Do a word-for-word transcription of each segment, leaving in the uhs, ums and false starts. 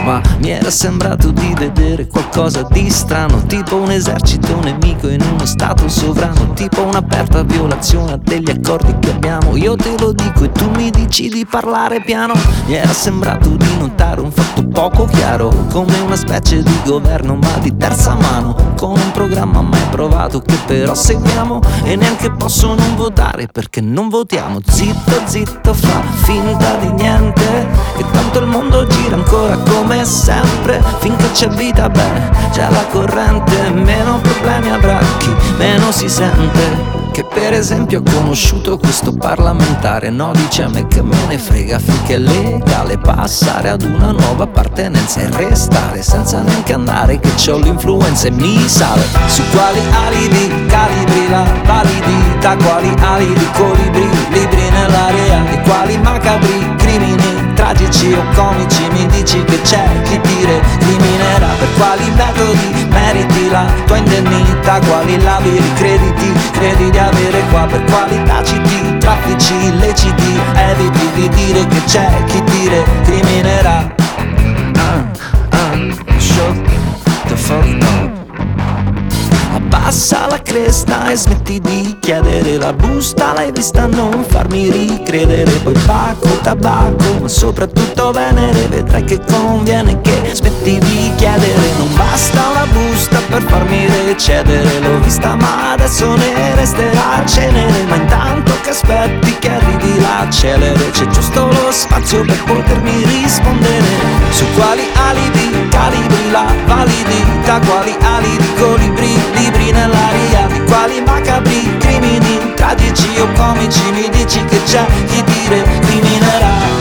ma mi era sembrato di vedere qualcosa di strano, tipo un esercito nemico in uno stato sovrano, tipo un'aperta violazione degli accordi che abbiamo. Io te lo dico e tu mi dici di parlare piano. Mi era sembrato di notare un fatto poco chiaro, come una specie di governo ma di terza mano, con un programma mai provato che però seguiamo, e neanche posso non votare perché non votiamo. Zitto zitto, fa finta di niente, che tanto il mondo gira ancora come sempre. Finché c'è vita, beh, c'è la corrente, meno problemi avrà chi meno si sente. Che per esempio ho conosciuto questo parlamentare, no, dice a me che me ne frega, finché è legale passare ad una nuova appartenenza e restare senza neanche andare, che c'ho l'influenza e mi sale. Su quali alibi calibri la validità, quali alibi colibri, libri nell'area, e quali macabri crimini tragici o comici mi dici che c'è chi ti recriminerà. Per quali metodi meriti la tua indennità, quali labili crediti credi di avere qua, per quali taciti traffici illeciti eviti di dire che c'è chi ti recriminerà. Ah, ah, shut the fuck up. Abbassa la cresta e smetti di chiedere la busta, l'hai vista, non farmi ricredere. Poi pacco, tabacco, ma soprattutto venere, vedrai che conviene che smetti di chiedere. Non basta una busta per farmi recedere, l'ho vista ma adesso ne resterà cenere. Ma intanto che aspetti che arrivi la celere, c'è giusto lo spazio per potermi rispondere. Su quali alibi calibri la validità, quali alibi colibri, libri nell'aria, di quali macabri crimini tragici o comici mi dici che c'è chi ti recriminerà.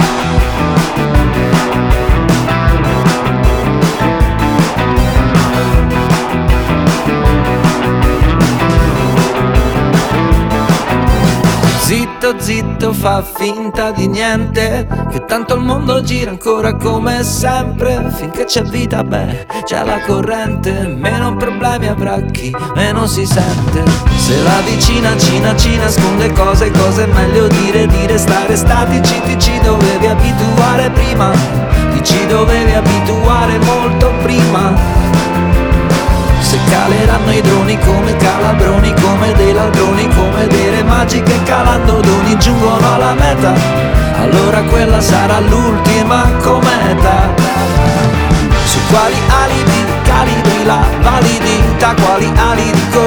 Zitto zitto, fa finta di niente, che tanto il mondo gira ancora come sempre. Finché c'è vita, beh, c'è la corrente, meno problemi avrà chi meno si sente. Se la vicina Cina ci nasconde cose, cose è meglio dire, dire stare statici. Ti ci dovevi abituare prima, ti ci dovevi abituare molto prima. Se caleranno i droni come calabroni, come dei ladroni, come delle magiche calando doni giungono alla meta, allora quella sarà l'ultima cometa. Su quali alibi calibri la validità, quali alibi